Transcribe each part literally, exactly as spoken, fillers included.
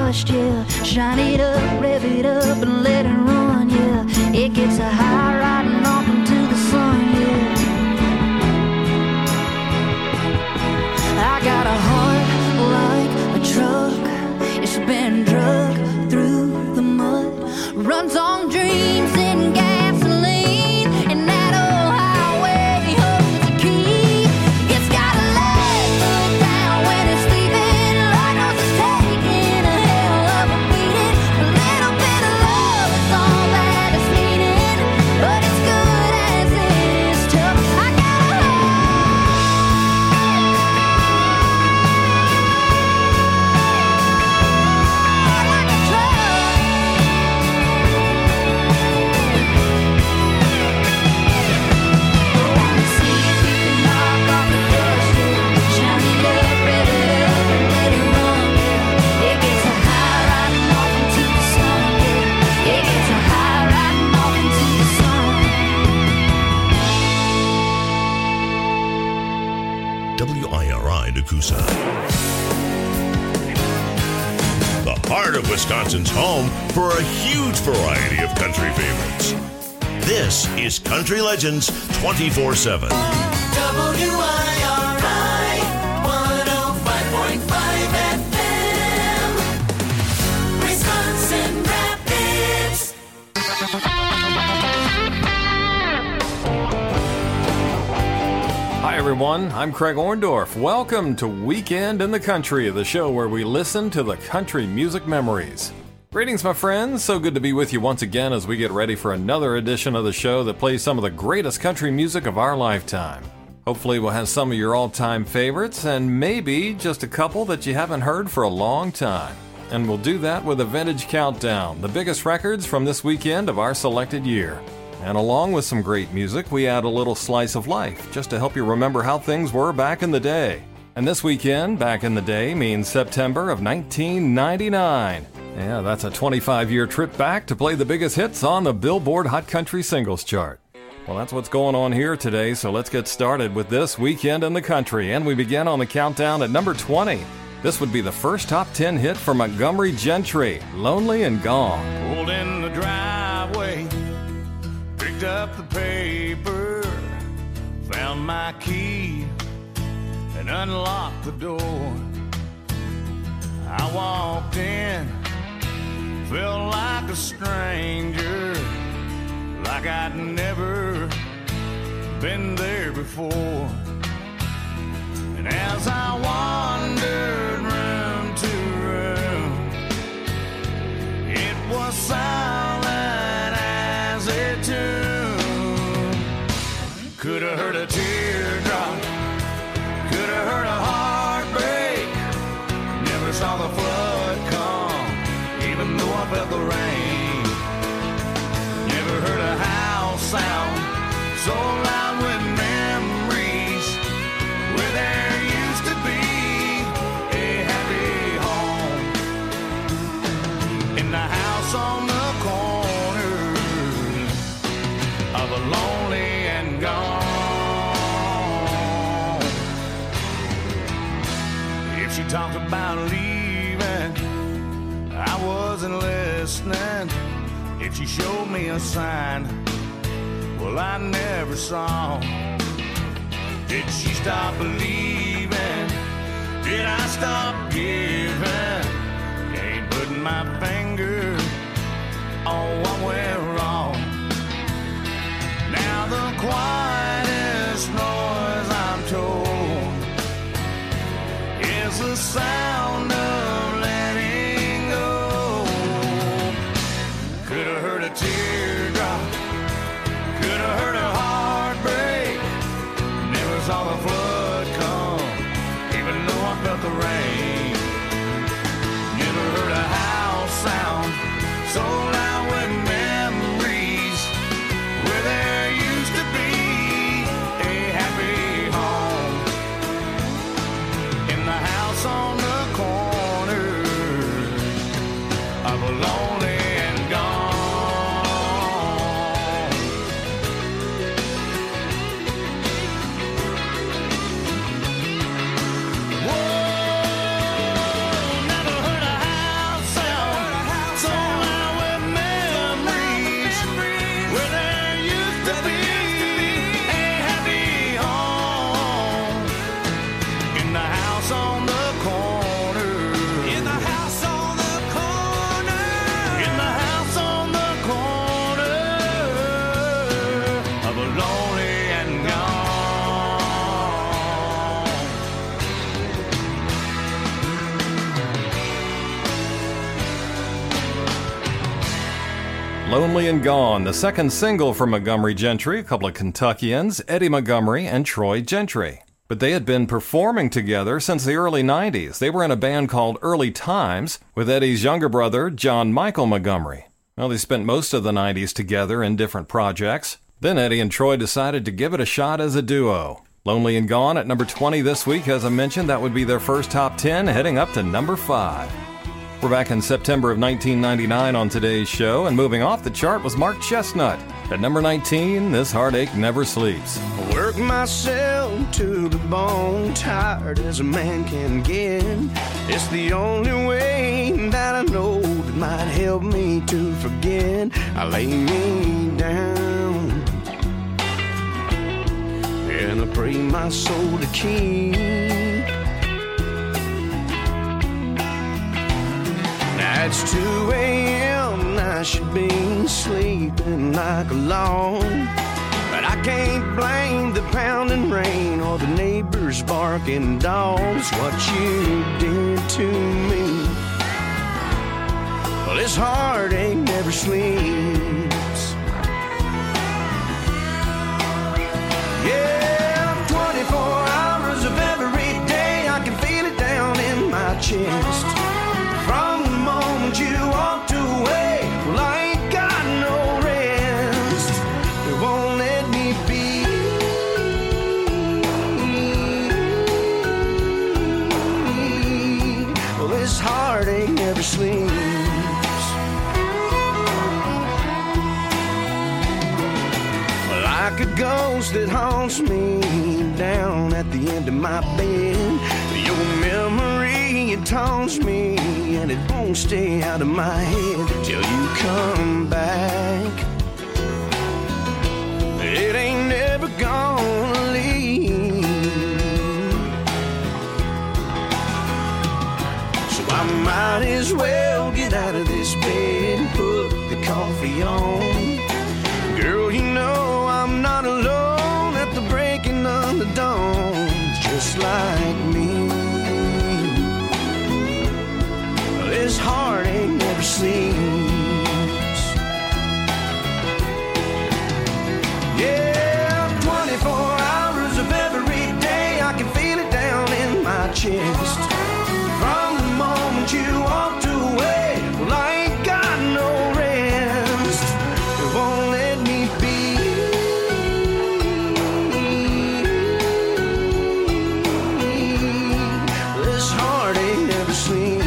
dust, yeah. Shine it up, rev it up, and let it run, yeah. It gets a high riding off into the sun, yeah. I got a heart like a truck. It's been drugged through the mud. Runs on dreams and gasoline. And that old highway holds the key. It's got a leg foot down when it's sleeping. Lord knows it's taking a hell of a beating. A little bit of love is all that it's needing. But it's good as it is tough. I got a heart like a truck. Wanna see if you can knock off the dust, yeah. Shine it up, rev it up, and let it run, yeah. It gets a high riding off into the sun, yeah. It gets a high riding off into the sun. W I R I Nakusa. The heart of Wisconsin's home for a huge variety of country favorites. This is Country Legends twenty-four seven. W I R I one oh five point five F M, Wisconsin Rapids. Hi, everyone. I'm Craig Orndorff. Welcome to Weekend in the Country, the show where we listen to the country music memories. Greetings, my friends. So good to be with you once again as we get ready for another edition of the show that plays some of the greatest country music of our lifetime. Hopefully, we'll have some of your all-time favorites and maybe just a couple that you haven't heard for a long time. And we'll do that with a vintage countdown, the biggest records from this weekend of our selected year. And along with some great music, we add a little slice of life, just to help you remember how things were back in the day. And this weekend, back in the day, means September of nineteen ninety-nine. Yeah, that's a twenty-five-year trip back to play the biggest hits on the Billboard Hot Country Singles Chart. Well, that's what's going on here today, so let's get started with this Weekend in the Country. And we begin on the countdown at number twenty. This would be the first top ten hit for Montgomery Gentry, Lonely and Gone. Pulled in the driveway, picked up the paper, found my key, and unlocked the door. I walked in, felt like a stranger, like I'd never been there before. And as I wandered room to room, it was silent as a tomb. Could have heard a teardrop, could have heard a heartbreak. Never saw the flood come, even though I felt the rain. Never heard a house sound so loud with memories, where there used to be a happy home. In the house on the corner of a lonely and gone. If she talked about leaving, I wasn't listening. If she showed me a sign, well, I never saw. Did she stop believing? Did I stop giving? Ain't putting my finger on what went wrong. Now the quietest noise, I'm told, is the sound of letting go. Could have heard a teardrop, could have heard a heartbreak. Never saw the flood come, even though I felt the rain. Lonely and Gone, the second single from Montgomery Gentry, a couple of Kentuckians, Eddie Montgomery and Troy Gentry. But they had been performing together since the early nineties. They were in a band called Early Times with Eddie's younger brother, John Michael Montgomery. Well, they spent most of the nineties together in different projects. Then Eddie and Troy decided to give it a shot as a duo. Lonely and Gone at number twenty this week. As I mentioned, that would be their first top ten, heading up to number five. We're back in September of nineteen ninety-nine on today's show, and moving off the chart was Mark Chestnut. At number nineteen, This Heartache Never Sleeps. I work myself to the bone, tired as a man can get. It's the only way that I know that might help me to forget. I lay me down and I pray my soul to keep. Now it's two a.m. and I should be sleeping like a log, but I can't blame the pounding rain or the neighbors barking dogs. What you did to me, well, this heartache never sleeps. Yeah, twenty-four hours of every day I can feel it down in my chest. From the moment you walked away, well, I ain't got no rest. It won't let me be. Well, this heartache never sleeps. Well, like a ghost that haunts me down at the end of my bed. Your memory, it taunts me, and it won't stay out of my head till you come back. It ain't never gonna leave. So I might as well get out of this bed and put the coffee on. Girl, you know I'm not alone at the breaking of the dawn. Just like me, this heartache never sleeps. Yeah, twenty-four hours of every day I can feel it down in my chest. From the moment you walked away, well, I ain't got no rest. It won't let me be. This heartache never sleeps.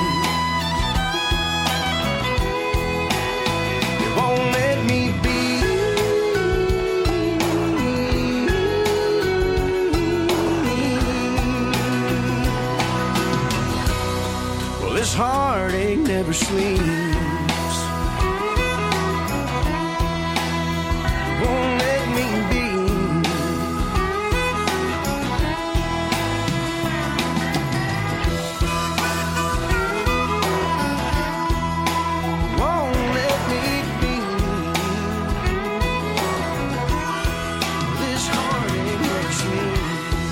This heartache never sleeps. Won't let me be. Won't let me be. This heartache never sleeps.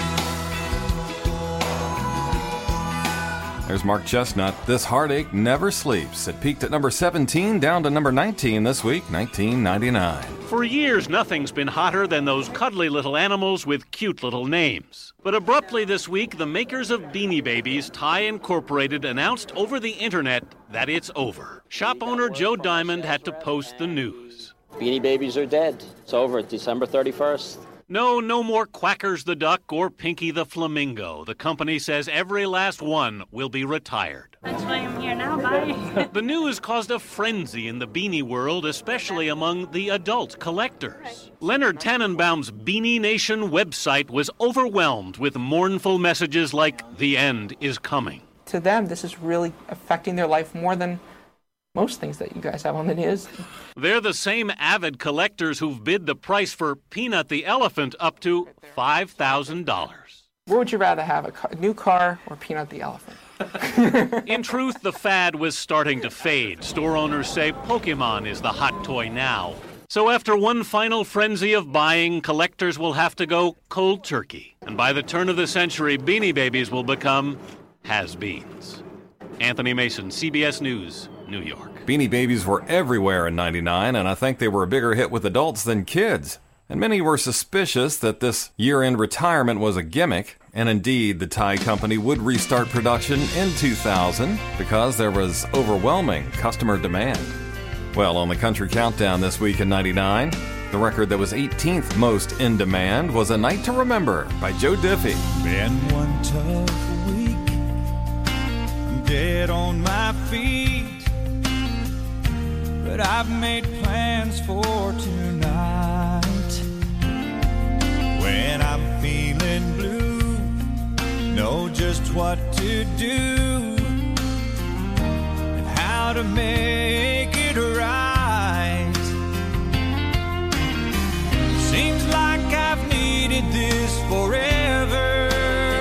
There's Mark Chestnut. This Heartache Never Sleeps. It peaked at number seventeen, down to number nineteen this week, nineteen ninety-nine. For years, nothing's been hotter than those cuddly little animals with cute little names. But abruptly this week, the makers of Beanie Babies, Thai Incorporated, announced over the internet that it's over. Shop owner Joe Diamond had to post the news. Beanie Babies are dead. It's over, December thirty-first. No, no more Quackers the Duck or Pinky the Flamingo. The company says every last one will be retired. That's why I'm here now, bye. The news caused a frenzy in the beanie world, especially among the adult collectors. Leonard Tannenbaum's Beanie Nation website was overwhelmed with mournful messages like, "The end is coming." To them, this is really affecting their life more than most things that you guys have on the news. They're the same avid collectors who've bid the price for Peanut the Elephant up to five thousand dollars. What would you rather have, a, car, a new car or Peanut the Elephant? In truth, the fad was starting to fade. Store owners say Pokemon is the hot toy now. So after one final frenzy of buying, collectors will have to go cold turkey. And by the turn of the century, Beanie Babies will become has-beens. Anthony Mason, C B S News, New York. Beanie Babies were everywhere in ninety-nine, and I think they were a bigger hit with adults than kids. And many were suspicious that this year-end retirement was a gimmick, and indeed the Thai company would restart production in two thousand because there was overwhelming customer demand. Well, on the Country Countdown this week in ninety-nine, the record that was eighteenth most in demand was A Night to Remember by Joe Diffie. Been one tough week, I'm dead on my feet, but I've made plans for tonight. When I'm feeling blue, know just what to do and how to make it right. Seems like I've needed this forever.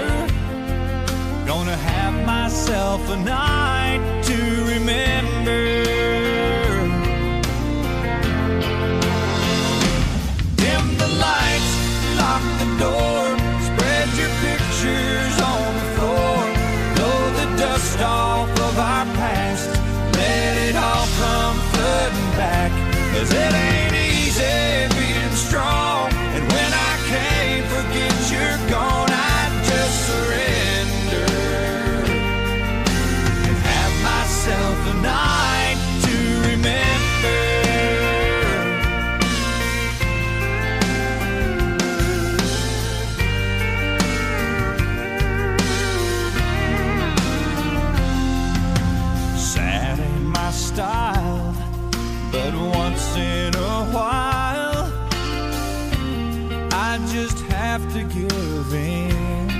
Gonna have myself a night to remember. Dim the lights, lock the door, spread your pictures on the floor. Blow the dust off of our past, let it all come flooding back. 'Cause it ain't easy being strong, and when I can't forget you're gone, I just surrender and have myself a night to remember. Sad ain't my style, but once in a while I just have to give in.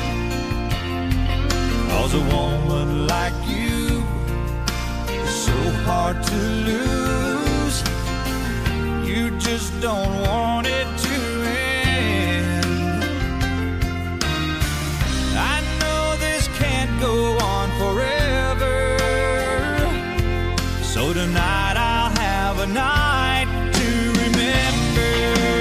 'Cause a woman like you is so hard to lose. You just don't want it to end. I know this can't go on forever, so tonight I'll have a night to remember.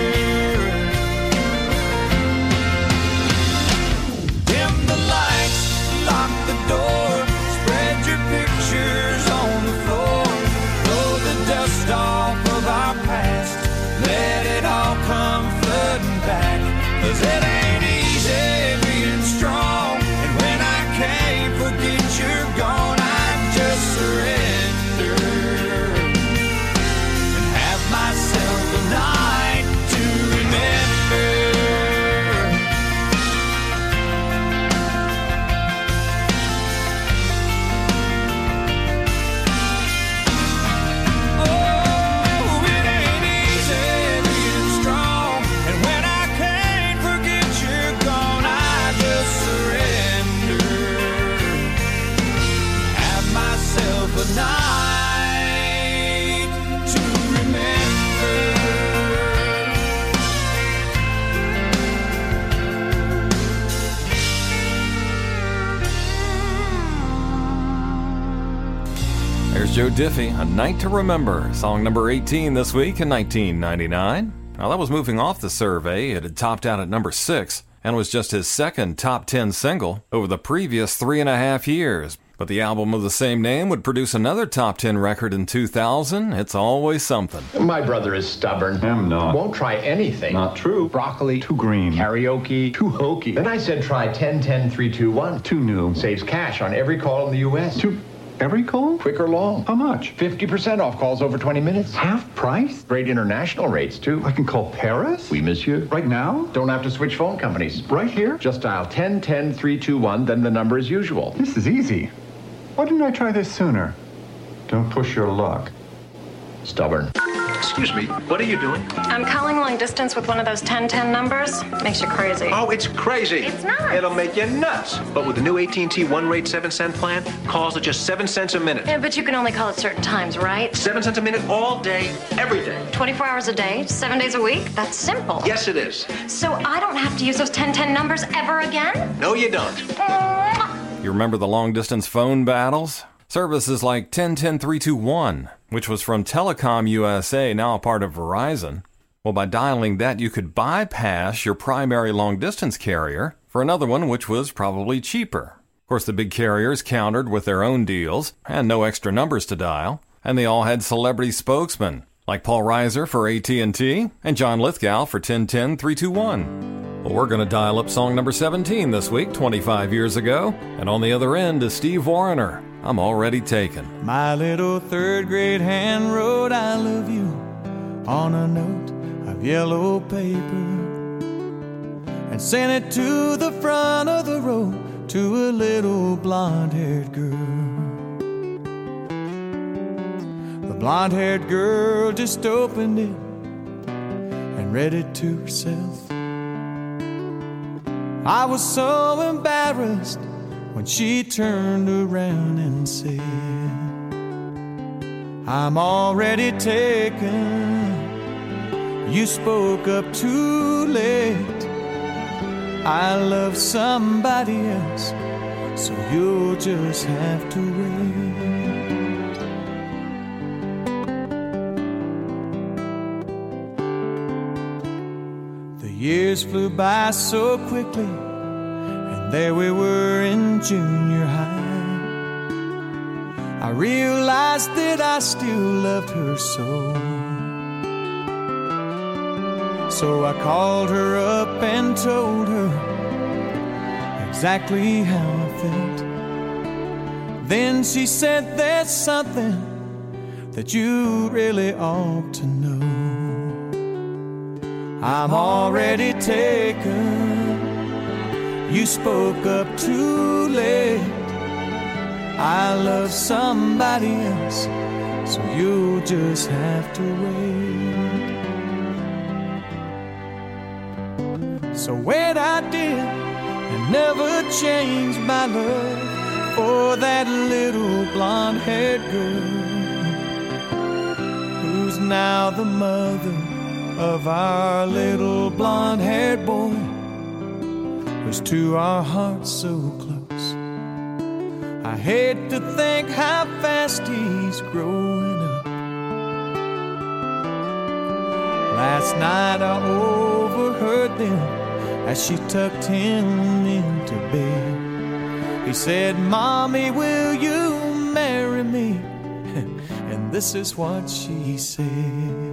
Dim the lights, lock the door, spread your pictures on the floor. Blow the dust off of our past, let it all come flooding back. 'Cause it ain't easy being strong, and when I can't forget you're gone, I just surrender and have myself a night to remember. Oh, it ain't easy being strong, and when I can't forget you're gone, I just surrender, have myself a night to remember. There's Joe Diffie, A Night to Remember, song number eighteen this week in nineteen ninety-nine. Now that was moving off the survey. It had topped out at number six and was just his second top ten single over the previous three and a half years. But the album of the same name would produce another top ten record in two thousand. It's always something. My brother is stubborn. I'm not. Won't try anything. Not true. Broccoli. Too green. Karaoke. Too hokey. Then I said try ten ten three two one. Too new. Saves cash on every call in the U S. Too... Every call? Quick or long. How much? fifty percent off calls over twenty minutes. Half price? Great international rates, too. I can call Paris? Oui, monsieur. Right now? Don't have to switch phone companies. Right here? Just dial ten ten three two one, then the number as usual. This is easy. Why didn't I try this sooner? Don't push your luck. Stubborn. Excuse me, what are you doing? I'm calling long distance with one of those ten ten numbers. Makes you crazy. Oh, it's crazy. It's not. It'll make you nuts. But with the new A T and T one rate seven cent plan, calls are just seven cents a minute. Yeah, but you can only call at certain times, right? Seven cents a minute all day, every day. twenty-four hours a day, seven days a week? That's simple. Yes, it is. So I don't have to use those ten ten numbers ever again? No, you don't. You remember the long-distance phone battles? Services like ten ten three two one, which was from Telecom U S A, now a part of Verizon. Well, by dialing that, you could bypass your primary long-distance carrier for another one which was probably cheaper. course, the big carriers countered with their own deals and no extra numbers to dial, and they all had celebrity spokesmen, like Paul Reiser for A T and T and John Lithgow for ten ten three two one. Well, we're going to dial up song number seventeen this week, twenty-five years ago, and on the other end is Steve Wariner, I'm Already Taken. My little third grade hand wrote I love you on a note of yellow paper and sent it to the front of the row to a little blonde-haired girl. The blonde-haired girl just opened it and read it to herself. I was so embarrassed when she turned around and said, I'm already taken. You spoke up too late. I love somebody else, so you'll just have to wait. The years flew by so quickly, and there we were in junior high. I realized that I still loved her so. So I called her up and told her exactly how I felt. Then she said, there's something that you really ought to know. I'm already taken. You spoke up too late. I love somebody else, so you'll just have to wait. So wait, I did, and never changed my love for that little blonde-haired girl, who's now the mother of our little blonde-haired boy, who's to our hearts so close. I hate to think how fast he's growing up. Last night I overheard them as she tucked him into bed. He said, Mommy, will you marry me? And this is what she said.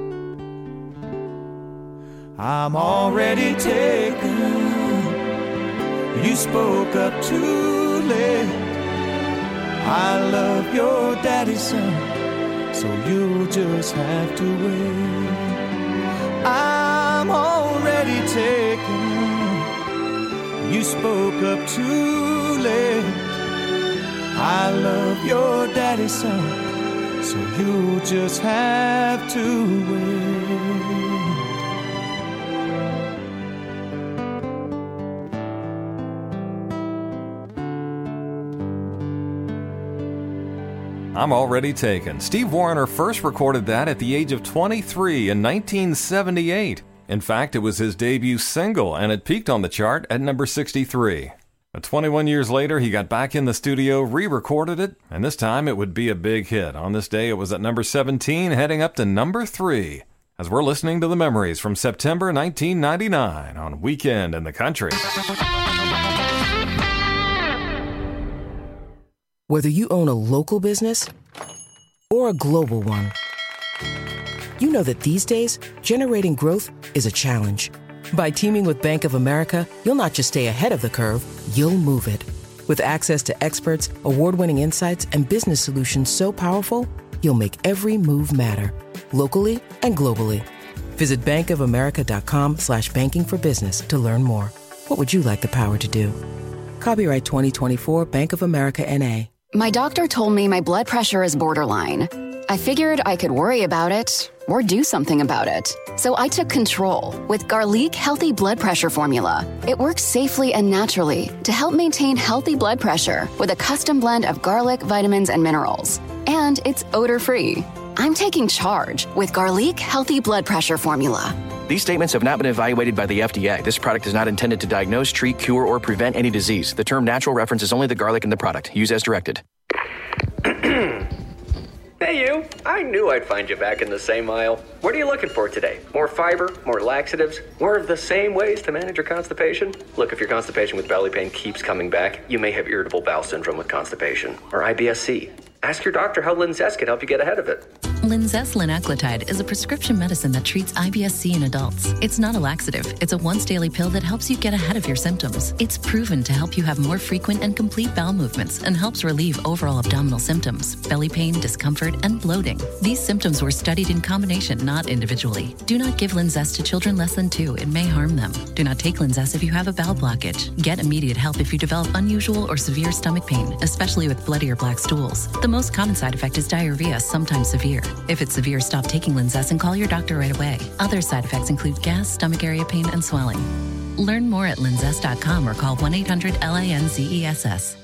I'm already taken. You spoke up too late. I love your daddy's son, so you'll just have to wait. I'm already taken. You spoke up too late. I love your daddy's son, so you'll just have to wait. I'm Already Taken. Steve Wariner first recorded that at the age of twenty-three in nineteen seventy-eight. In fact, it was his debut single, and it peaked on the chart at number sixty-three. But twenty-one years later, he got back in the studio, re-recorded it, and this time it would be a big hit. On this day, it was at number seventeen, heading up to number three, as we're listening to the memories from September nineteen ninety-nine on Weekend in the Country. Whether you own a local business or a global one, you know that these days, generating growth is a challenge. By teaming with Bank of America, you'll not just stay ahead of the curve, you'll move it. With access to experts, award-winning insights, and business solutions so powerful, you'll make every move matter, locally and globally. Visit bankofamerica.com slash banking for business to learn more. What would you like the power to do? Copyright twenty twenty-four Bank of America N A. My doctor told me my blood pressure is borderline. I figured I could worry about it or do something about it. So I took control with Garlic Healthy Blood Pressure Formula. It works safely and naturally to help maintain healthy blood pressure with a custom blend of garlic, vitamins, and minerals. And it's odor-free. I'm taking charge with Garlic Healthy Blood Pressure Formula. These statements have not been evaluated by the F D A. This product is not intended to diagnose, treat, cure, or prevent any disease. The term natural references only the garlic in the product. Use as directed. Hey, you. you? I knew I'd find you back in the same aisle. What are you looking for today? More fiber? More laxatives? More of the same ways to manage your constipation? Look, if your constipation with belly pain keeps coming back, you may have irritable bowel syndrome with constipation, or I B S C. Ask your doctor how Linzess can help you get ahead of it. Linzess linaclotide is a prescription medicine that treats I B S C in adults. It's not a laxative. It's a once-daily pill that helps you get ahead of your symptoms. It's proven to help you have more frequent and complete bowel movements and helps relieve overall abdominal symptoms, belly pain, discomfort, and bloating. These symptoms were studied in combination, not individually. Do not give Linzess to children less than two. It may harm them. Do not take Linzess if you have a bowel blockage. Get immediate help if you develop unusual or severe stomach pain, especially with bloody or black stools. The most common side effect is diarrhea, sometimes severe. If it's severe, stop taking Linzess and call your doctor right away. Other side effects include gas, stomach area pain, and swelling. Learn more at linzess dot com or call one eight hundred L A N Z E S S.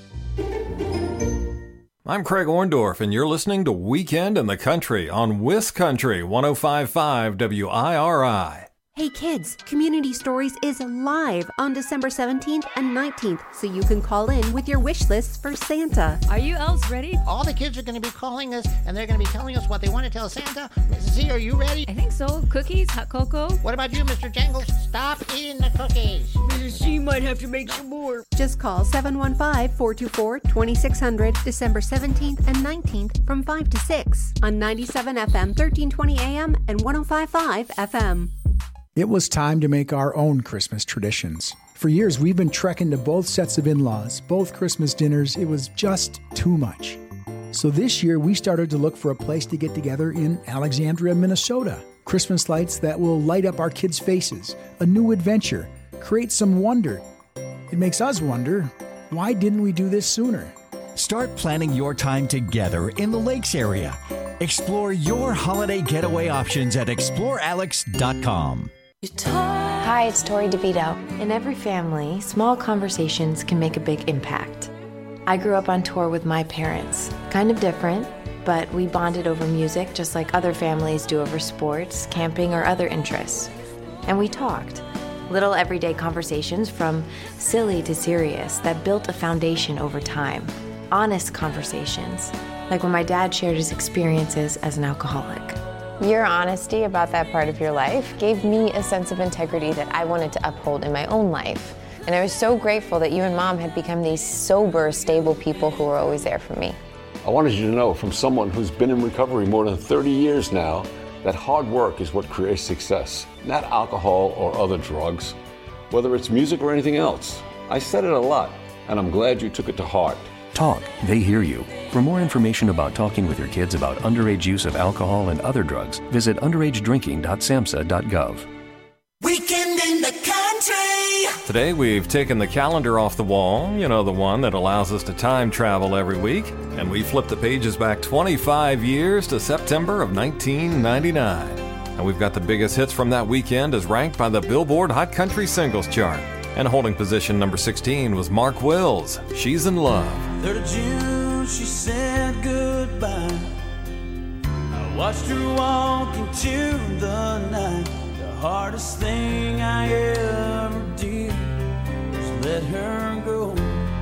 I'm Craig Orndorff, and you're listening to Weekend in the Country on Wiscountry one oh five point five W I R I. Hey kids, Community Stories is live on December seventeenth and nineteenth, so you can call in with your wish lists for Santa. Are you elves ready? All the kids are going to be calling us, and they're going to be telling us what they want to tell Santa. Missus Z, are you ready? I think so. Cookies, hot cocoa. What about you, Mister Jangles? Stop eating the cookies. Missus Z might have to make some more. Just call seven one five, four two four, two six zero zero December seventeenth and nineteenth from five to six on ninety-seven F M, thirteen twenty A M and one oh five point five F M. It was time to make our own Christmas traditions. For years, we've been trekking to both sets of in-laws, both Christmas dinners. It was just too much. So this year, we started to look for a place to get together in Alexandria, Minnesota. Christmas lights that will light up our kids' faces, a new adventure, create some wonder. It makes us wonder, why didn't we do this sooner? Start planning your time together in the Lakes area. Explore your holiday getaway options at explore alex dot com. Hi, it's Tori DeVito. In every family, small conversations can make a big impact. I grew up on tour with my parents. Kind of different, but we bonded over music just like other families do over sports, camping, or other interests. And we talked. Little everyday conversations from silly to serious that built a foundation over time. Honest conversations, like when my dad shared his experiences as an alcoholic. Your honesty about that part of your life gave me a sense of integrity that I wanted to uphold in my own life. And I was so grateful that you and Mom had become these sober, stable people who were always there for me. I wanted you to know from someone who's been in recovery more than thirty years now that hard work is what creates success, not alcohol or other drugs, whether it's music or anything else. I said it a lot, and I'm glad you took it to heart. Talk, they hear you. For more information about talking with your kids about underage use of alcohol and other drugs, visit underage drinking dot samhsa dot gov. Weekend in the Country. Today we've taken the calendar off the wall, you know, the one that allows us to time travel every week, and we flipped the pages back twenty-five years to September of nineteen ninety-nine. And we've got the biggest hits from that weekend as ranked by the Billboard Hot Country Singles Chart. And holding position number sixteen was Mark Wills, She's in Love. third of June, she said goodbye. I watched her walk into the night. The hardest thing I ever did was let her go.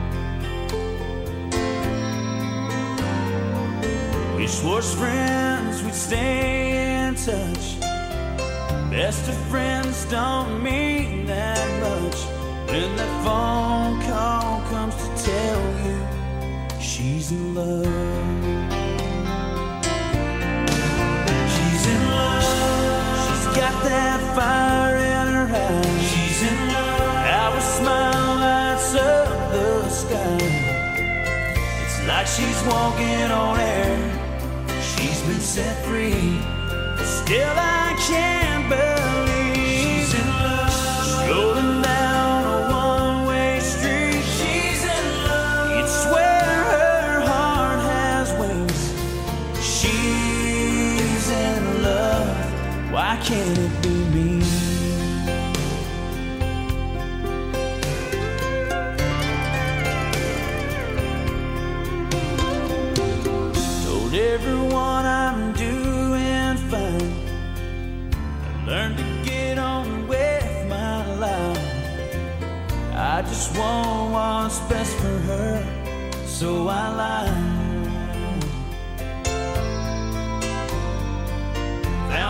We swore as friends we'd stay in touch. Best of friends don't mean that much when that phone call comes to tell you she's in love. She's in love. She's got that fire in her eyes. She's in love. Our smile lights up the sky. It's like she's walking on air. She's been set free. Still I can't believe she's in love. She's rolling down a one-way street. She's in love. You'd swear her heart has wings. She's in love. Why can't it be me? Told everyone I'm doing fine. Learn to get on with my life. I just want what's best for her, so I lied.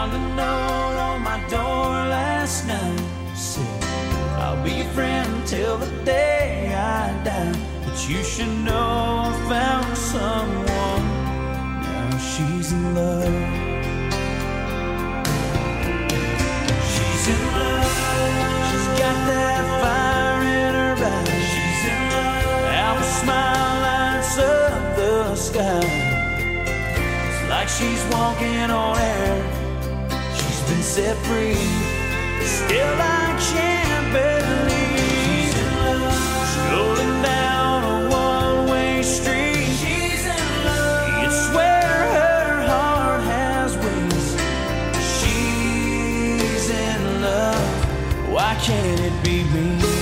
Found a note on my door last night. Said, I'll be your friend till the day I die. But you should know I found someone. Now she's in love. She's in love. She's got that fire in her eyes. She's in love. How the smile lights up the sky. It's like she's walking on air. She's been set free. Still I can't believe. She's in love. Strolling down a one-way street. She's in love. You'd swear her heart has wings. She's in love. Why can't it be me?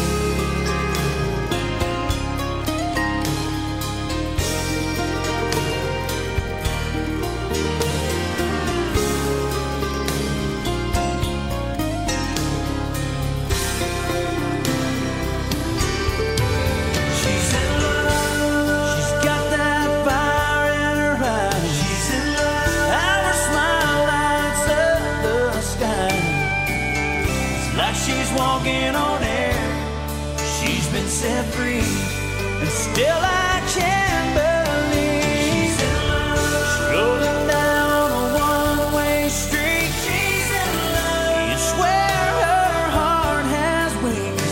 She's in love. She's got that fire in her eyes. She's in love. How her smile lights up the sky. It's like she's walking on air. She's been set free, and still I can't believe. She's in love. Strolling down a one-way street. She's in love. You swear her heart has wings.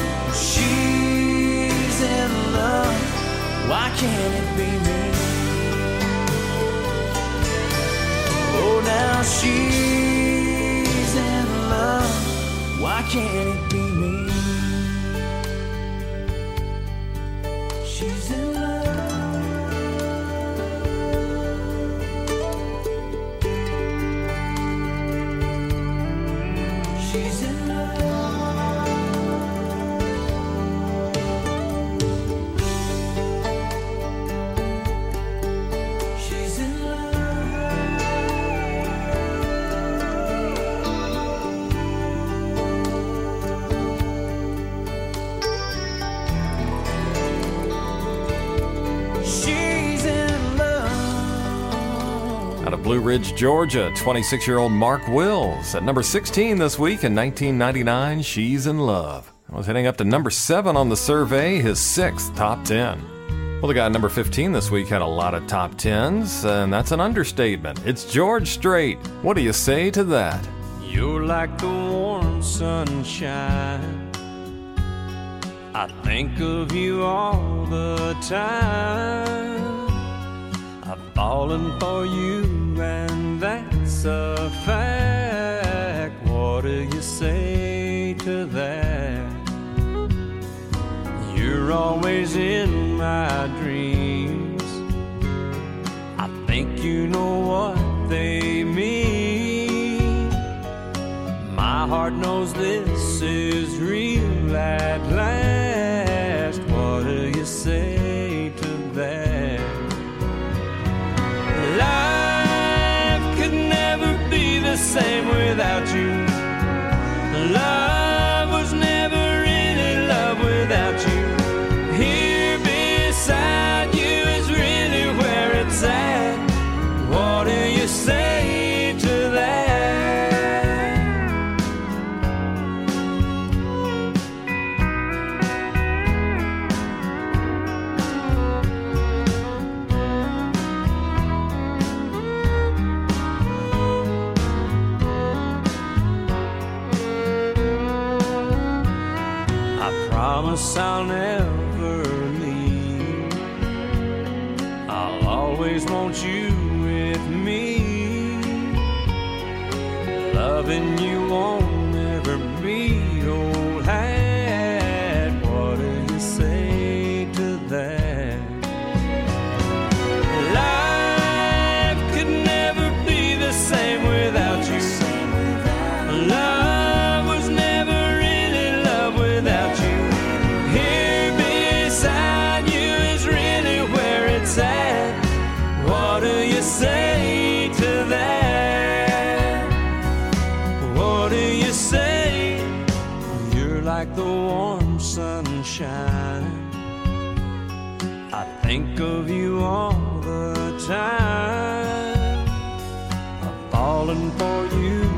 She's in love. Why can't it be me? Oh, now she's in love. Why can't it be me? She's in love. She's in love. She's in love. She's in love. Out of Blue Ridge, Georgia, twenty-six-year-old Mark Wills. At number sixteen this week in nineteen ninety-nine, She's in Love. I was heading up to number seven on the survey, his sixth top ten. Well, the guy at number fifteen this week had a lot of top tens, and that's an understatement. It's George Strait. What do you say to that? You're like the warm sunshine. I think of you all the time. I've fallen for you, and that's a fact. What do you say to that? You're always in my dreams. I think you know what they mean. My heart knows this is real at last. What do you say to that? Life could never be the same without you. Love was never really love without you. Here beside you is really where it's at. What do you say to that? Promise I'll never leave. I'll always want you with me. Loving you won't ever be old hat. What do you say to that? Life could never be the same without you. Love was never really love without you. Here beside you is really where it's at. What do you say to that? What do you say? You're like the warm sunshine. I think of you all the time. I'm falling for you,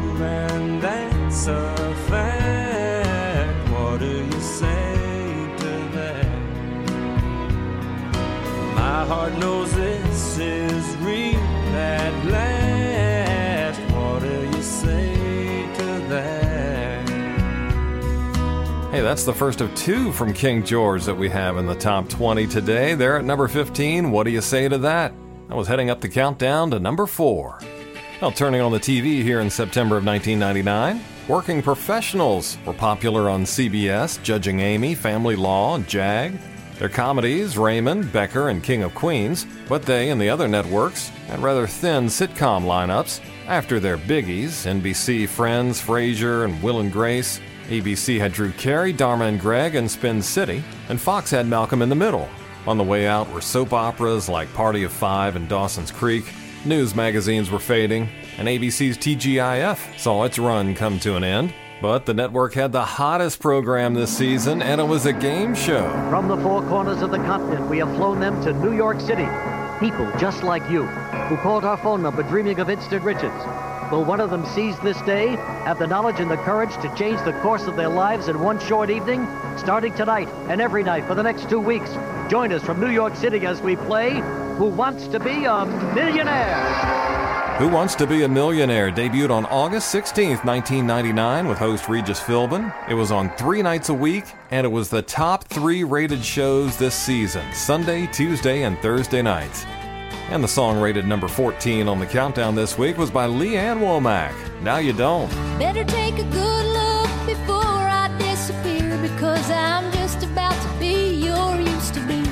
Hey, that's the first of two from King George that we have in the top twenty today. They're at number fifteen. What do you say to that? That was heading up the countdown to number four. Well, turning on the T V here in September of nineteen ninety-nine, Working Professionals were popular on C B S, Judging Amy, Family Law, JAG. Their comedies, Raymond, Becker, and King of Queens, but they and the other networks had rather thin sitcom lineups. After their biggies, N B C, Friends, Frasier, and Will and Grace, A B C had Drew Carey, Dharma and Greg, and Spin City, and Fox had Malcolm in the Middle. On the way out were soap operas like Party of Five and Dawson's Creek. News magazines were fading, and A B C's T G I F saw its run come to an end. But the network had the hottest program this season, and it was a game show. From the four corners of the continent, we have flown them to New York City. People just like you, who called our phone number dreaming of instant riches. Will one of them seize this day, have the knowledge and the courage to change the course of their lives in one short evening? Starting tonight and every night for the next two weeks, join us from New York City as we play Who Wants to Be a Millionaire? Who Wants to Be a Millionaire debuted on August sixteenth, nineteen ninety-nine with host Regis Philbin. It was on three nights a week, and it was the top three rated shows this season, Sunday, Tuesday, and Thursday nights. And the song rated number fourteen on the countdown this week was by Lee Ann Womack, Now You Don't. Better take a good look before I disappear, because I'm just about to be your used to be.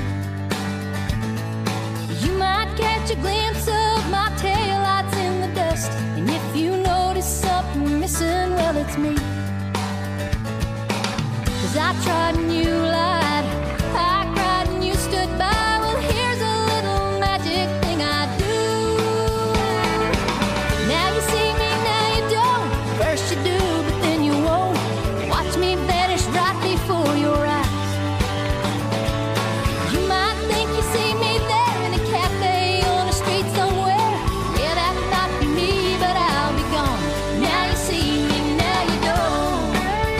You might catch a glimpse of my taillights in the dust, and if you notice something missing, well, it's me. 'Cause I tried and you lied, I cried and you stood by. Well, here's a little magic thing I do. Now you see me, now you don't. First you do, but then you won't. Watch me vanish right before your eyes. You might think you see me there in a cafe on a street somewhere. Yeah, that might be me, but I'll be gone. Now you see me, now you don't.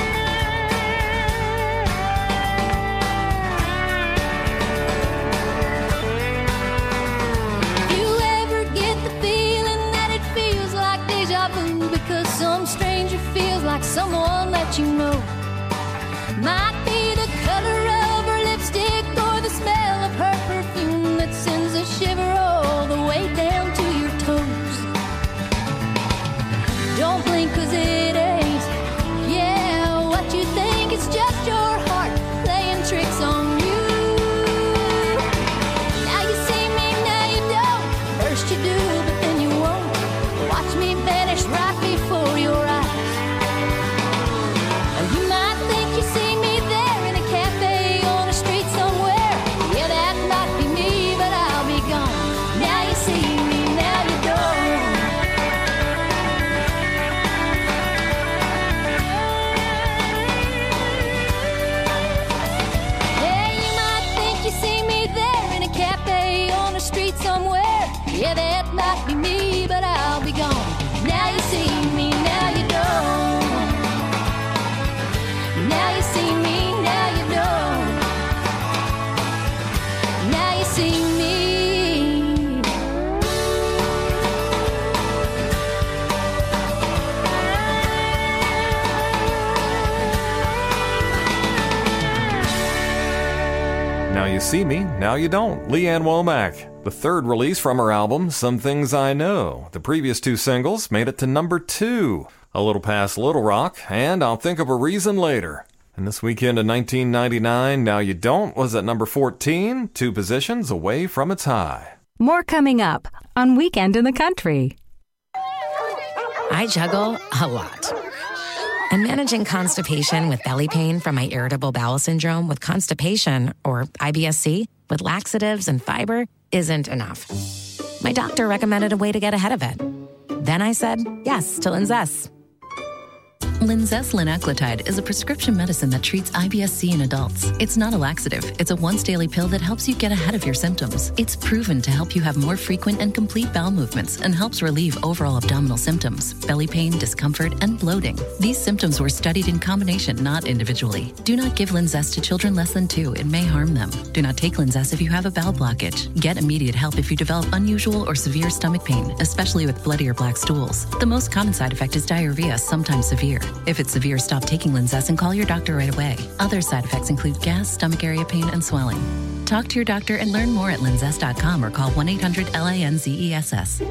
If you ever get the feeling that it feels like deja vu, because some stranger feels like someone that you know, might be the color of her lipstick or the smell of her perfume that sends a shiver all the way down to your toes. Don't blink 'cause it ain't, yeah, what you think. It's just your heart playing tricks on you. Now you see me, now you don't. First you do, but then you won't. Watch me vanish right before your eyes. You might think you see me there in a cafe on a street somewhere. Yeah, that might be me, but I'll be gone. Now you see me, now you don't. Yeah, you might think you see me there in a cafe on a street somewhere. Yeah, that might be me, but I'll be gone. Now you see me, now you don't. Now you see me, now you don't. Now you see me. Now You See Me, Now You Don't. Lee Ann Womack, the third release from her album, Some Things I Know. The previous two singles made it to number two. A Little Past Little Rock, and I'll Think of a Reason Later. And this weekend in nineteen ninety-nine, Now You Don't was at number fourteen, two positions away from its high. More coming up on Weekend in the Country. I juggle a lot. And managing constipation with belly pain from my irritable bowel syndrome with constipation, or I B S C, with laxatives and fiber isn't enough. My doctor recommended a way to get ahead of it. Then I said yes to Linzess. Linzess linaclotide is a prescription medicine that treats I B S C in adults. It's not a laxative. It's a once-daily pill that helps you get ahead of your symptoms. It's proven to help you have more frequent and complete bowel movements and helps relieve overall abdominal symptoms, belly pain, discomfort, and bloating. These symptoms were studied in combination, not individually. Do not give Linzess to children less than two. It may harm them. Do not take Linzess if you have a bowel blockage. Get immediate help if you develop unusual or severe stomach pain, especially with bloody or black stools. The most common side effect is diarrhea, sometimes severe. If it's severe, stop taking Linzess and call your doctor right away. Other side effects include gas, stomach area pain, and swelling. Talk to your doctor and learn more at linzess dot com or call one eight hundred L A N Z E S S.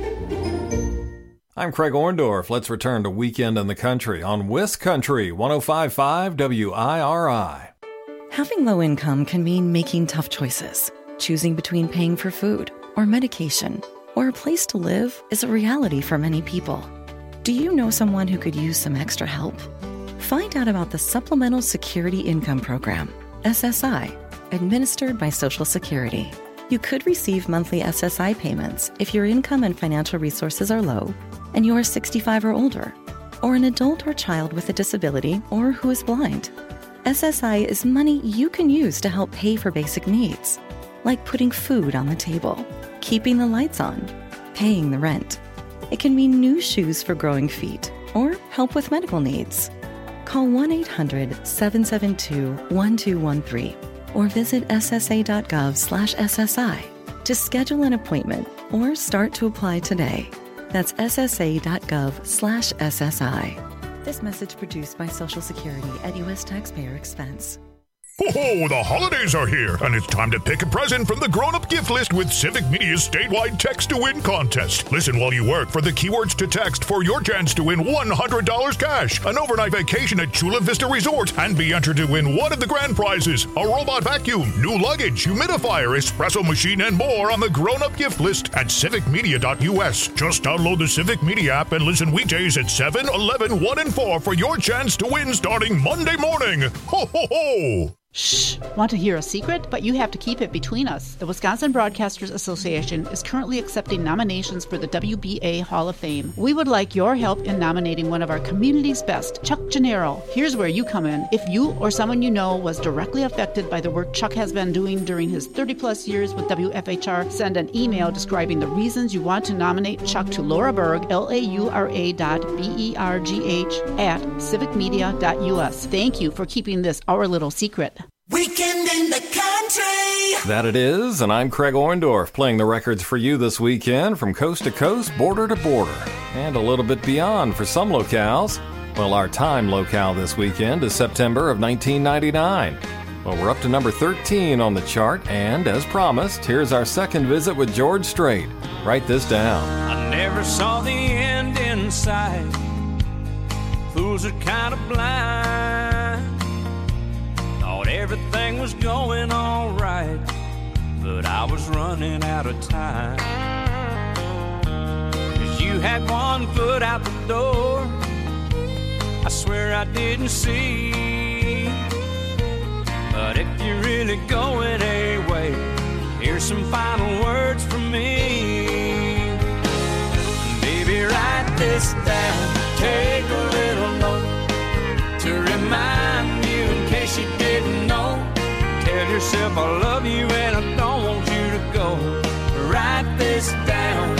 I'm Craig Orndorff. Let's return to Weekend in the Country on Wiscountry one oh five point five W I R I. Having low income can mean making tough choices. Choosing between paying for food or medication or a place to live is a reality for many people. Do you know someone who could use some extra help? Find out about the Supplemental Security Income Program, S S I, administered by Social Security. You could receive monthly S S I payments if your income and financial resources are low and you are sixty-five or older, or an adult or child with a disability or who is blind. S S I is money you can use to help pay for basic needs, like putting food on the table, keeping the lights on, paying the rent. It can mean new shoes for growing feet or help with medical needs. Call one eight hundred seven seven two one two one three or visit S S A dot gov slash S S I to schedule an appointment or start to apply today. That's S S A dot gov slash S S I. This message produced by Social Security at U S taxpayer expense. Oh, the holidays are here, and it's time to pick a present from the grown-up gift list with Civic Media's statewide text-to-win contest. Listen while you work for the keywords to text for your chance to win one hundred dollars cash, an overnight vacation at Chula Vista Resort, and be entered to win one of the grand prizes, a robot vacuum, new luggage, humidifier, espresso machine, and more on the grown-up gift list at civic media dot U S. Just download the Civic Media app and listen weekdays at seven, eleven, one, and four for your chance to win starting Monday morning. Ho, ho, ho! Shh! Want to hear a secret? But you have to keep it between us. The Wisconsin Broadcasters Association is currently accepting nominations for the W B A Hall of Fame. We would like your help in nominating one of our community's best, Chuck Gennaro. Here's where you come in. If you or someone you know was directly affected by the work Chuck has been doing during his thirty-plus years with W F H R, send an email describing the reasons you want to nominate Chuck to Laura Berg, L A U R A dot B E R G H, at civic media dot U S. Thank you for keeping this our little secret. Weekend in the Country! That it is, and I'm Craig Orndorff, playing the records for you this weekend from coast to coast, border to border, and a little bit beyond for some locales. Well, our time locale this weekend is September of nineteen ninety-nine. Well, we're up to number thirteen on the chart, and as promised, here's our second visit with George Strait. Write this down. I never saw the end in sight. Fools are kind of blind. Thought everything was going all right, but I was running out of time. 'Cause you had one foot out the door, I swear I didn't see. But if you're really going away, here's some final words from me. Baby, write this down, take a little note to remind you in case you didn't know. Tell yourself I love you and I don't want you to go. Write this down.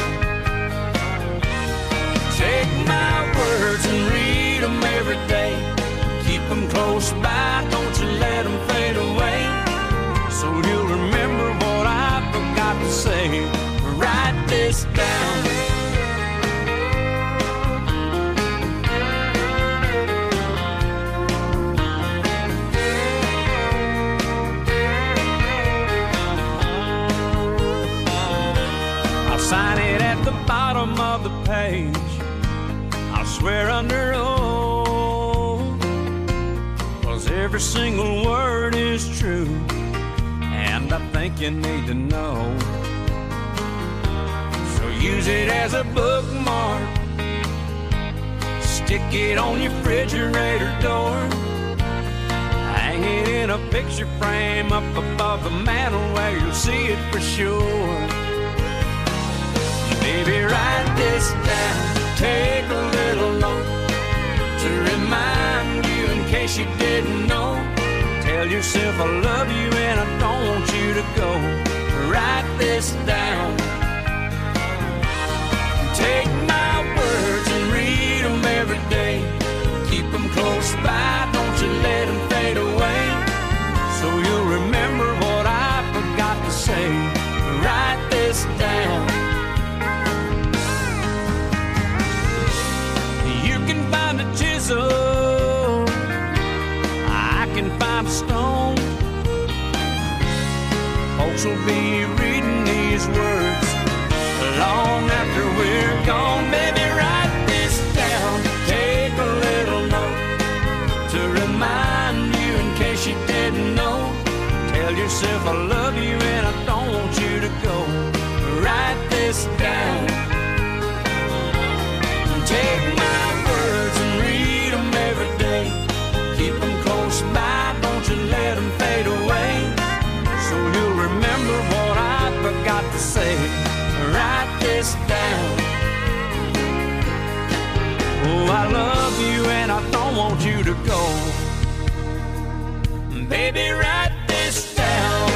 Take my words and read them every day. Keep them close by, don't you let them fade away. So you'll remember what I forgot to say. Write this down. Sign it at the bottom of the page. I'll swear under oath, 'cause every single word is true, and I think you need to know. So use it as a bookmark, stick it on your refrigerator door, hang it in a picture frame up above the mantel where you'll see it for sure. Baby, write this down, take a little note to remind you in case you didn't know. Tell yourself I love you and I don't want you to go. Write this down. Take my words and read them every day. Keep them close by, don't you let them fade away. So you'll remember what I forgot to say. Write this down. folks will be reading these words long after we're gone. Baby, write this down, take a little note to remind you in case you didn't know. Tell yourself I love you and I don't want you to go. Write this down. Take my words and read them every day. Keep them close by, don't you let them fade away. So you'll remember what I forgot to say. Write this down. Oh, I love you and I don't want you to go. Baby, write this down.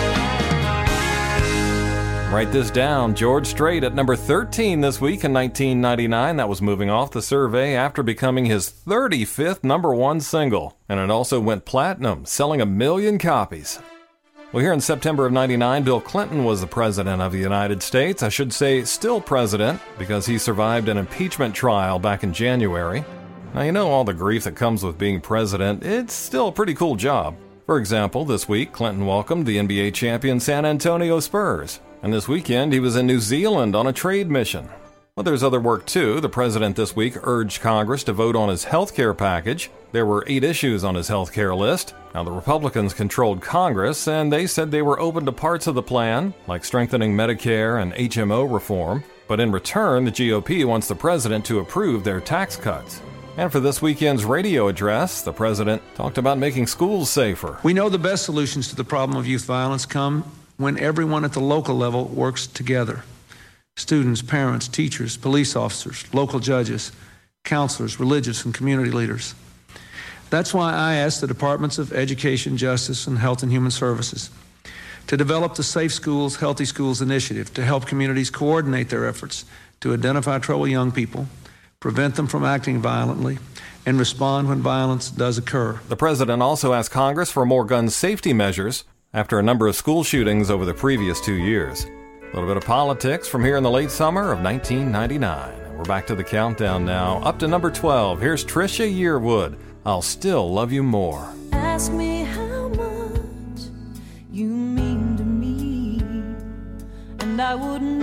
Write this down. George Strait at number thirteen this week in nineteen ninety-nine. That was moving off the survey after becoming his thirty-fifth number one single. And it also went platinum, selling a million copies. Well, here in September of ninety-nine, Bill Clinton was the president of the United States. I should say still president, because he survived an impeachment trial back in January. Now, you know all the grief that comes with being president. It's still a pretty cool job. For example, this week, Clinton welcomed the N B A champion San Antonio Spurs. And this weekend, he was in New Zealand on a trade mission. Well, there's other work too. The president this week urged Congress to vote on his health care package. There were eight issues on his health care list. Now, the Republicans controlled Congress, and they said they were open to parts of the plan, like strengthening Medicare and H M O reform. But in return, the G O P wants the president to approve their tax cuts. And for this weekend's radio address, the president talked about making schools safer. We know the best solutions to the problem of youth violence come when everyone at the local level works together. Students, parents, teachers, police officers, local judges, counselors, religious and community leaders. That's why I asked the Departments of Education, Justice, and Health and Human Services to develop the Safe Schools, Healthy Schools initiative to help communities coordinate their efforts to identify troubled young people, prevent them from acting violently, and respond when violence does occur. The president also asked Congress for more gun safety measures after a number of school shootings over the previous two years. A little bit of politics from here in the late summer of nineteen ninety-nine. We're back to the countdown now. Up to number twelve. Here's Trisha Yearwood. I'll Still Love You More. Ask me how much you mean to me, and I wouldn't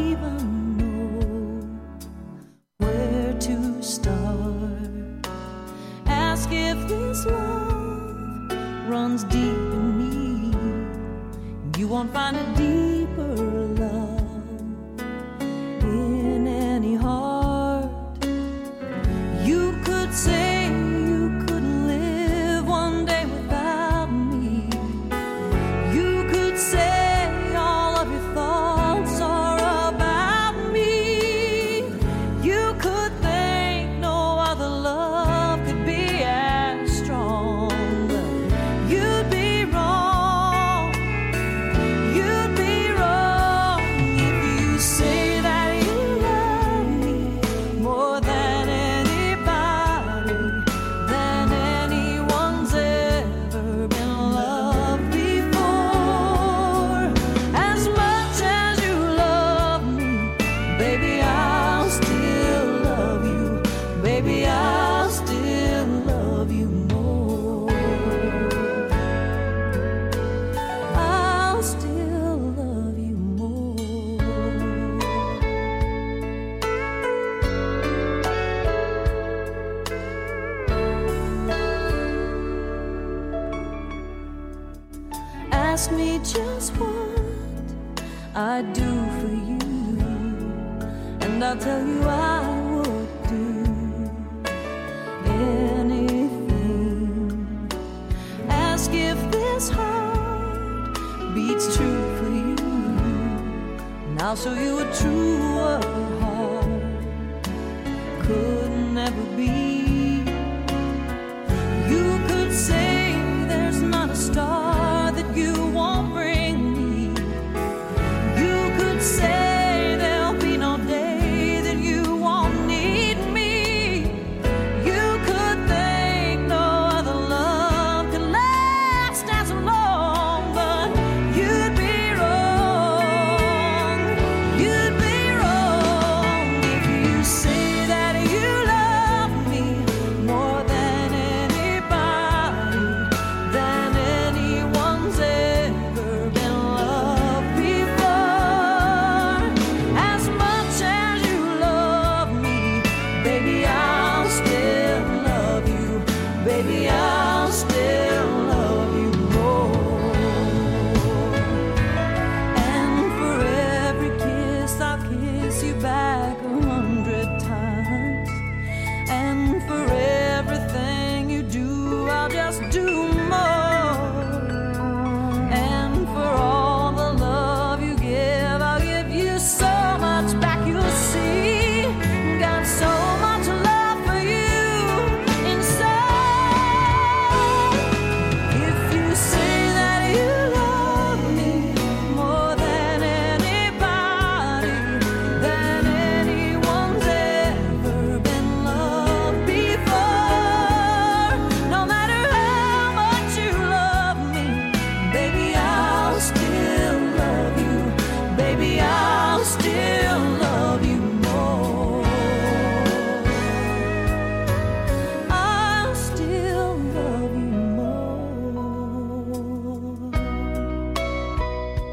even know where to start. Ask if this love runs deep in me. You won't find a deeper love in any heart. You could say you couldn't live one day without me. You could say all of your thoughts are about me. You could think no other love could be as strong. But you'd be wrong. You'd be wrong if you say that you love me more than anybody, than anyone's ever been loved before. As much as you love me, baby, I'll still love you. Baby, I'll still love you more. I'll still love you more. Ask me just what I do for you, and I'll tell you I would do anything. Ask if this heart beats true for you, and I'll show you a truer heart could never be. You could say there's not a star that you won't bring me. You could say there'll be no day that you won't need me. You could think no other love could last as long, but you'd be wrong. You'd be wrong if you say that you love me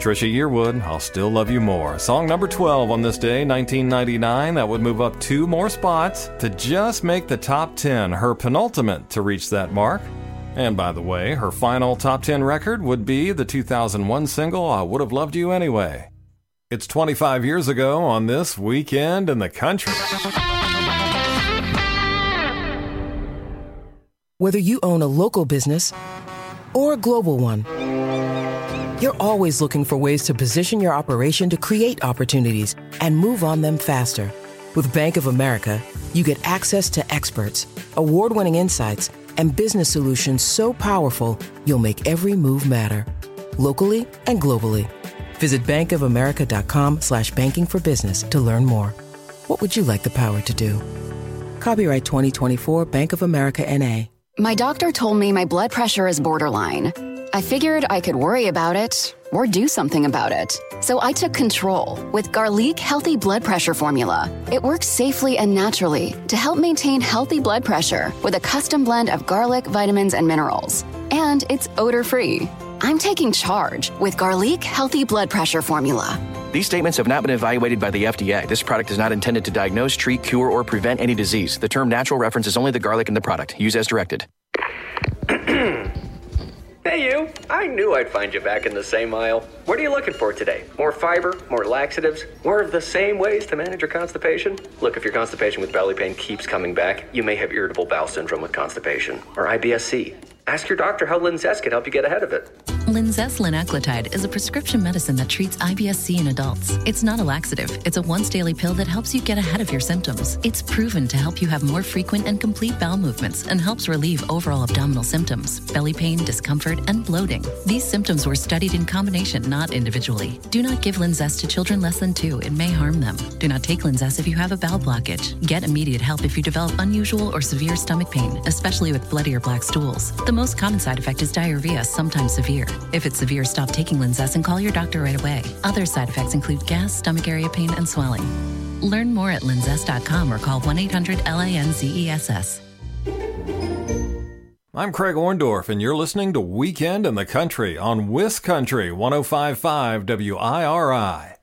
Trisha Yearwood, I'll Still Love You More. Song number twelve on this day, nineteen ninety-nine. That would move up two more spots to just make the top ten, her penultimate to reach that mark. And by the way, her final top ten record would be the two thousand one single, I Would Have Loved You Anyway. It's twenty-five years ago on this Weekend in the Country. Whether you own a local business or a global one, you're always looking for ways to position your operation to create opportunities and move on them faster. With Bank of America, you get access to experts, award-winning insights, and business solutions so powerful, you'll make every move matter. Locally and globally. Visit bankofamerica.com slash banking for business to learn more. What would you like the power to do? Copyright twenty twenty-four Bank of America N A. My doctor told me my blood pressure is borderline. I figured I could worry about it or do something about it. So I took control with Garlic Healthy Blood Pressure Formula. It works safely and naturally to help maintain healthy blood pressure with a custom blend of garlic, vitamins, and minerals. And it's odor-free. I'm taking charge with Garlic Healthy Blood Pressure Formula. These statements have not been evaluated by the F D A. This product is not intended to diagnose, treat, cure, or prevent any disease. The term natural references only the garlic in the product. Use as directed. Hey you, I knew I'd find you back in the same aisle. What are you looking for today? More fiber, more laxatives, more of the same ways to manage your constipation? Look, if your constipation with belly pain keeps coming back, you may have irritable bowel syndrome with constipation, or I B S C. Ask your doctor how Linzess can help you get ahead of it. Linzess linaclotide is a prescription medicine that treats I B S C in adults. It's not a laxative. It's a once-daily pill that helps you get ahead of your symptoms. It's proven to help you have more frequent and complete bowel movements and helps relieve overall abdominal symptoms, belly pain, discomfort, and bloating. These symptoms were studied in combination, not individually. Do not give Linzess to children less than two. It may harm them. Do not take Linzess if you have a bowel blockage. Get immediate help if you develop unusual or severe stomach pain, especially with bloody or black stools. The most common side effect is diarrhea, sometimes severe. If it's severe, stop taking Linzess and call your doctor right away. Other side effects include gas, stomach area pain, and swelling. Learn more at linzess dot com or call one eight hundred L A N Z E S S. I'm Craig Orndorff, and you're listening to Weekend in the Country on Wiss Country one oh five point five W I R I.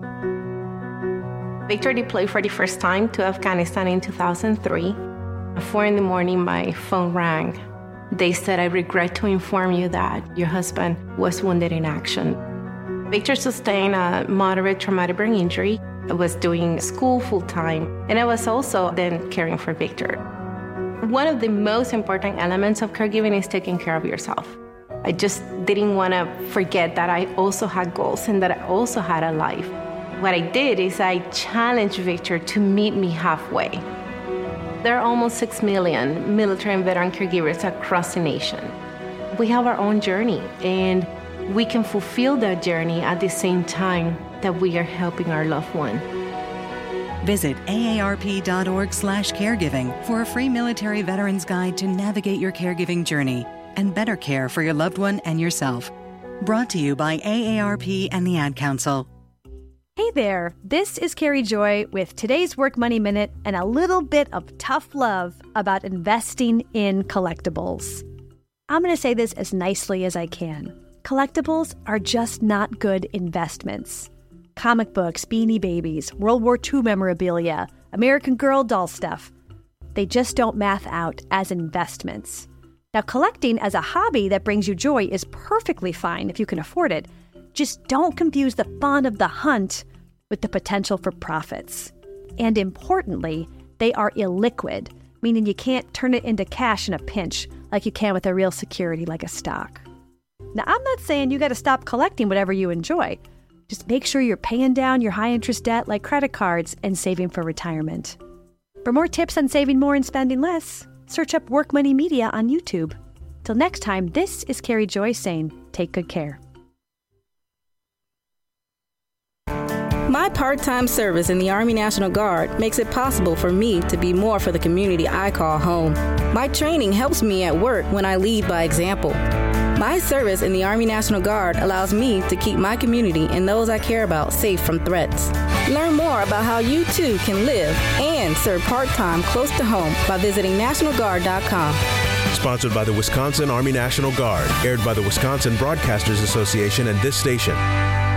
Victor deployed for the first time to Afghanistan in two thousand three. At four in the morning, my phone rang. They said, I regret to inform you that your husband was wounded in action. Victor sustained a moderate traumatic brain injury. I was doing school full-time, and I was also then caring for Victor. One of the most important elements of caregiving is taking care of yourself. I just didn't want to forget that I also had goals and that I also had a life. What I did is I challenged Victor to meet me halfway. There are almost six million military and veteran caregivers across the nation. We have our own journey, and we can fulfill that journey at the same time that we are helping our loved one. Visit A A R P dot org slash caregiving for a free military veterans guide to navigate your caregiving journey and better care for your loved one and yourself. Brought to you by A A R P and the Ad Council. Hey there, this is Carrie Joy with today's Work Money Minute and a little bit of tough love about investing in collectibles. I'm going to say this as nicely as I can. Collectibles are just not good investments. Comic books, Beanie Babies, World War Two memorabilia, American Girl doll stuff. They just don't math out as investments. Now, collecting as a hobby that brings you joy is perfectly fine if you can afford it. Just don't confuse the fun of the hunt with the potential for profits. And importantly, they are illiquid, meaning you can't turn it into cash in a pinch like you can with a real security like a stock. Now, I'm not saying you got to stop collecting whatever you enjoy. Just make sure you're paying down your high-interest debt like credit cards and saving for retirement. For more tips on saving more and spending less, search up Work Money Media on YouTube. Till next time, this is Carrie Joy saying, take good care. My part-time service in the Army National Guard makes it possible for me to be more for the community I call home. My training helps me at work when I lead by example. My service in the Army National Guard allows me to keep my community and those I care about safe from threats. Learn more about how you too can live and serve part-time close to home by visiting national guard dot com. Sponsored by the Wisconsin Army National Guard, aired by the Wisconsin Broadcasters Association and this station.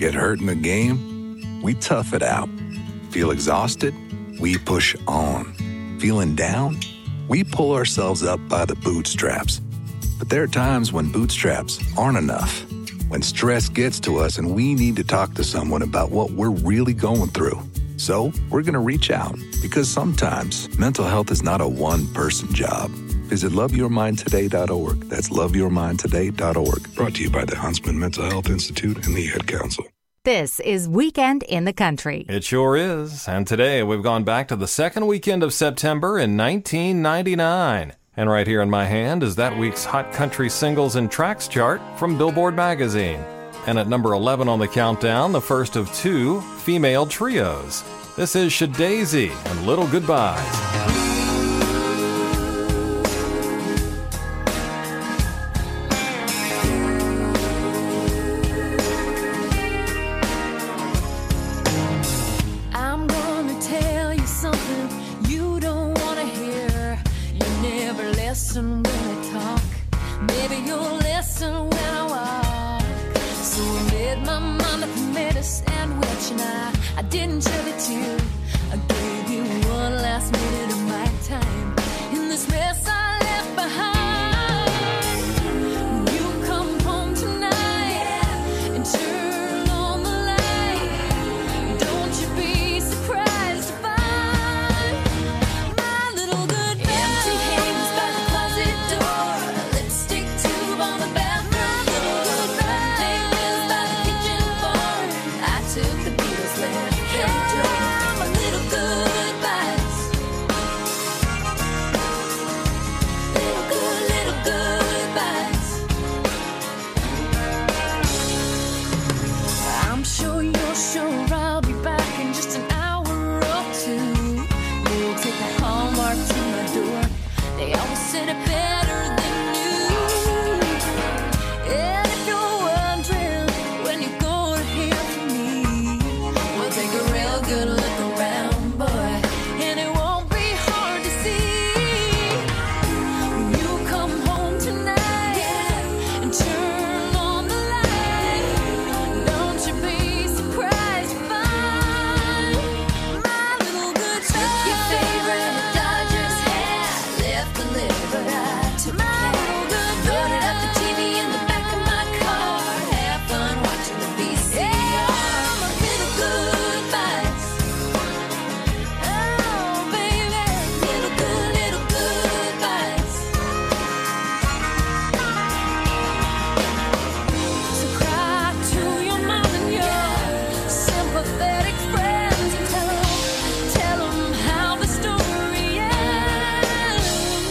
Get hurt in the game? We tough it out. Feel exhausted? We push on. Feeling down? We pull ourselves up by the bootstraps. But there are times when bootstraps aren't enough. When stress gets to us and we need to talk to someone about what we're really going through. So we're going to reach out, because sometimes mental health is not a one-person job. Visit love your mind today dot org. That's love your mind today dot org. Brought to you by the Huntsman Mental Health Institute and the Ad Council. This is Weekend in the Country. It sure is. And today we've gone back to the second weekend of September in nineteen ninety-nine. And right here in my hand is that week's Hot Country Singles and Tracks chart from Billboard magazine. And at number eleven on the countdown, the first of two female trios. This is Shadazy and Little Goodbyes. Listen when I talk, maybe you'll listen when I walk. So I made my mama made a sandwich and I, I didn't shove it too. I gave you one last minute of my time in this mess I left behind. You come home tonight and turn on the light. Don't you be surprised to find my little good empty hands by the closet door, lipstick tube on the bathroom floor, papers by the kitchen floor. I took the Beatles left hand door, my little goodbyes, little good, little goodbyes. I'm sure you're sure I'll be back in just an hour or two. You'll take the hallmark to my door. They always said it better than you. And if you're wondering when you're gonna hear from me, we'll take a real good look around, boy, and it won't be hard to see. When you come home tonight and turn on the light, don't you be surprised to find my little good took your favorite Dodgers hat, left the liver, but I took my little good loaded up the T V in the back of my car, have fun watching the V C R. Yeah, my little goodbyes. Oh, baby, little good, little goodbyes. So cry to your mom and your sympathetic friends and tell them, tell them how the story ends.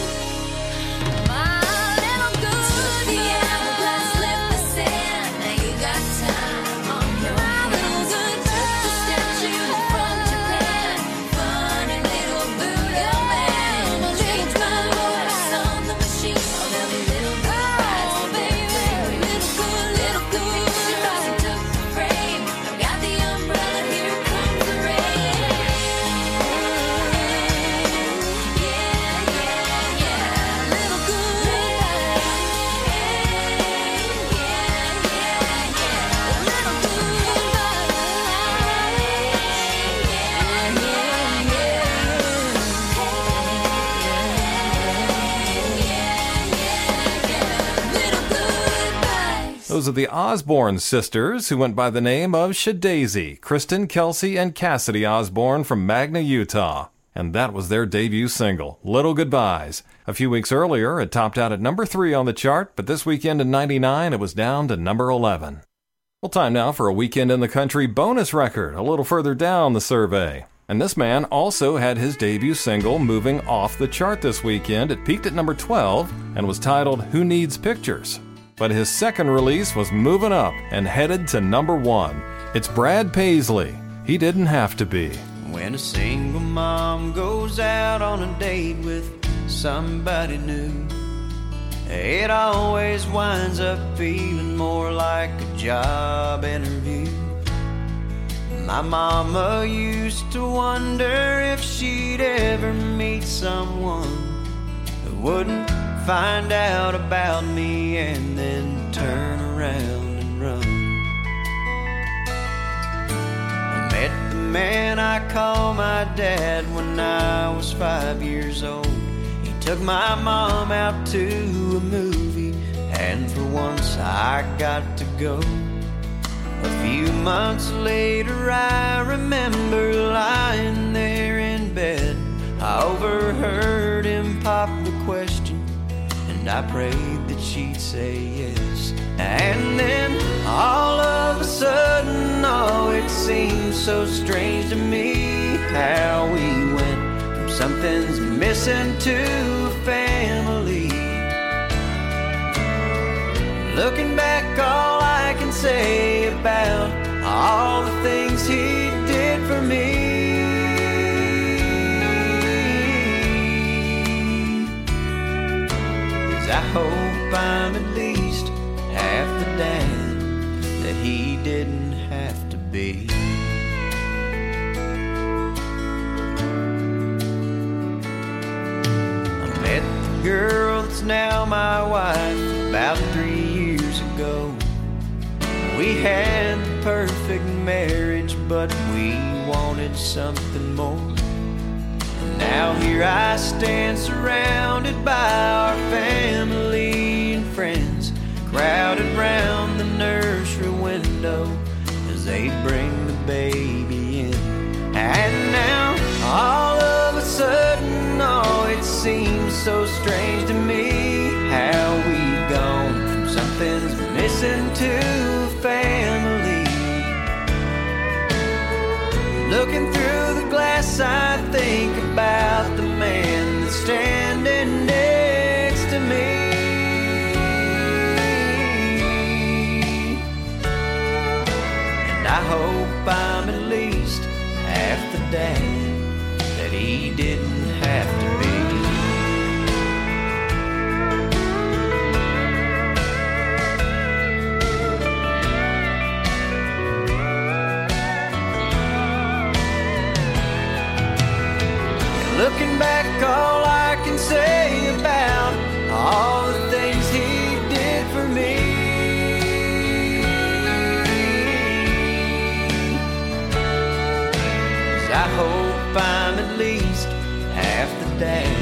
My little good, the hourglass left the sand. Now you got time on your hands. Took the statue from Japan, funny little Buddha man. Changed my voice on the machine. Oh, there'll be little goodbyes, baby, little good, little good. Picture took the frame. I've got the umbrella, here comes the rain. Yeah, yeah, yeah, little goodbyes. Yeah, yeah, yeah, little goodbyes. Those are the Osborne sisters, who went by the name of Shadazy, Kristen, Kelsey, and Cassidy Osborne from Magna, Utah. And that was their debut single, Little Goodbyes. A few weeks earlier, it topped out at number three on the chart, but this weekend in ninety-nine, it was down to number eleven. Well, time now for a Weekend in the Country bonus record, a little further down the survey. And this man also had his debut single moving off the chart this weekend. It peaked at number twelve and was titled Who Needs Pictures? But his second release was moving up and headed to number one. It's Brad Paisley, He Didn't Have to Be. When a single mom goes out on a date with somebody new, it always winds up feeling more like a job interview. My mama used to wonder if she'd ever meet someone who wouldn't find out about me and then turn around and run. man I call my dad when I was five years old. He took my mom out to a movie, and for once I got to go. A few months later I remember lying there in bed. I overheard him pop the question, and I prayed that she'd say yes. And then all of a sudden, oh, it seemed so strange to me how we went from something's missing to a family. Looking back, all I can say about all the things he did for me is I hope I'm at least half the dad that he didn't have to be. I met the girl that's now my wife about three years ago. We had the perfect marriage, but we wanted something more. And now here I stand surrounded by our family and friends, crowded round the nursery window as they bring the baby in. And now all of a sudden, oh, it seems so strange to me how we've gone from something's missing to a family. Looking through the glass, I think about the man that's standing next to me. And I hope I'm at least half the dad that he didn't have to be. Looking back, all I can say about all the things he did for me is I hope I'm at least half the dad